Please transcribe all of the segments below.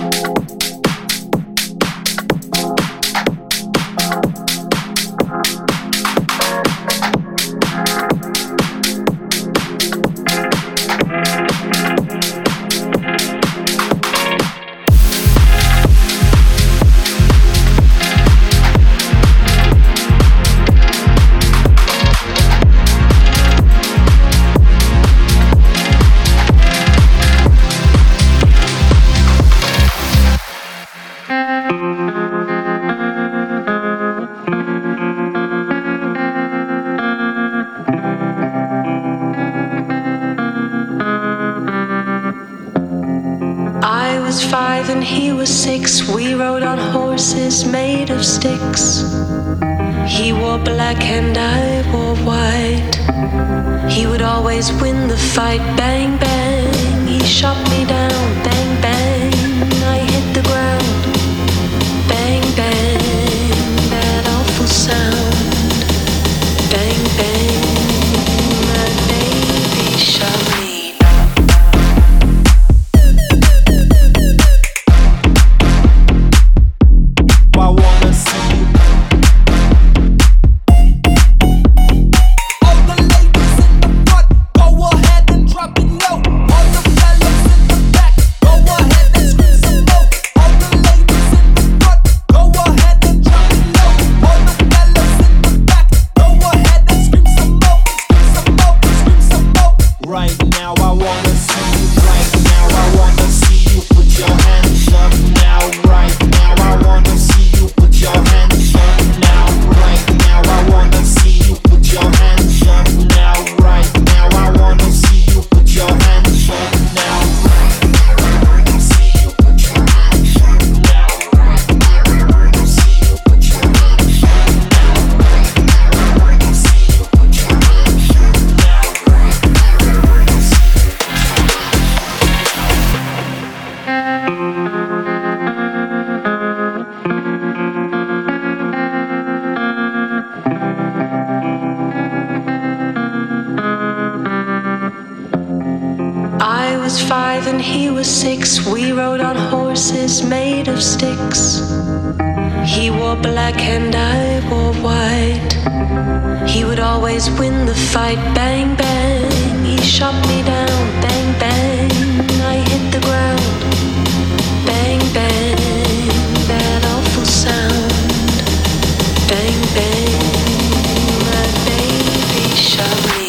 He was 6, we rode on horses made of sticks. He wore black and I wore white. He would always win the fight. Bang, bang, he shot me down. Bang, bang, I hit the ground. Bang, bang, that awful sound. Bang, bang, my baby shot me. I was 5 and he was 6. We rode on horses made of sticks. He wore black and I wore white. He would always win the fight. Bang, bang, he shot me down. Bang, bang, I hit the ground. Bang, bang, that awful sound. Bang, bang, my baby shot me.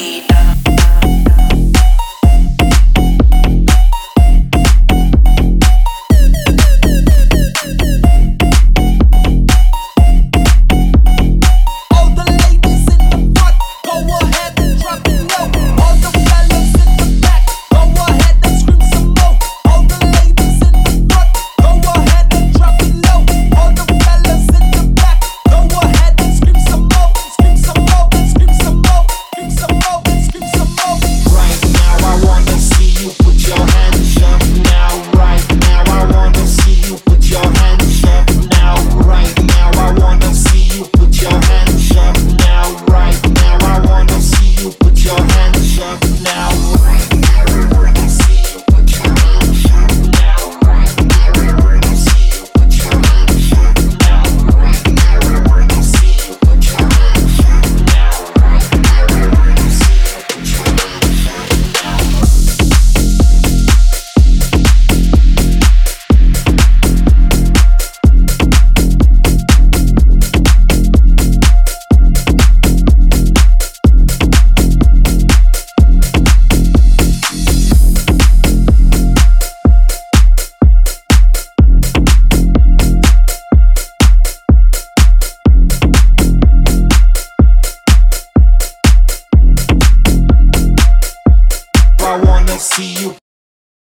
I wanna see you.